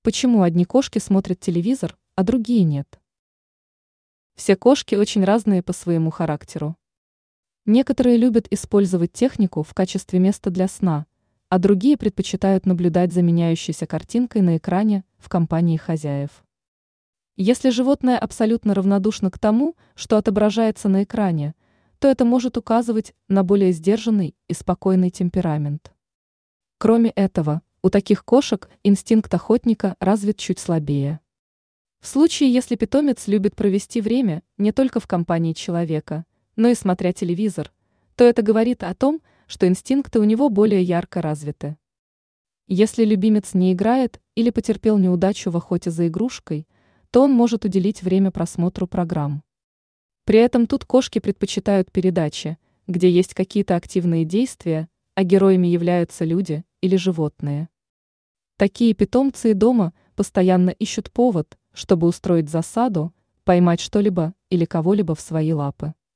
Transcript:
Почему одни кошки смотрят телевизор, а другие нет? Все кошки очень разные по своему характеру. Некоторые любят использовать технику в качестве места для сна, а другие предпочитают наблюдать за меняющейся картинкой на экране в компании хозяев. Если животное абсолютно равнодушно к тому, что отображается на экране, то это может указывать на более сдержанный и спокойный темперамент. Кроме этого, у таких кошек инстинкт охотника развит чуть слабее. В случае, если питомец любит провести время не только в компании человека, но и смотря телевизор, то это говорит о том, что инстинкты у него более ярко развиты. Если любимец не играет или потерпел неудачу в охоте за игрушкой, то он может уделить время просмотру программ. При этом тут кошки предпочитают передачи, где есть какие-то активные действия, а героями являются люди или животные. Такие питомцы и дома постоянно ищут повод, чтобы устроить засаду, поймать что-либо или кого-либо в свои лапы.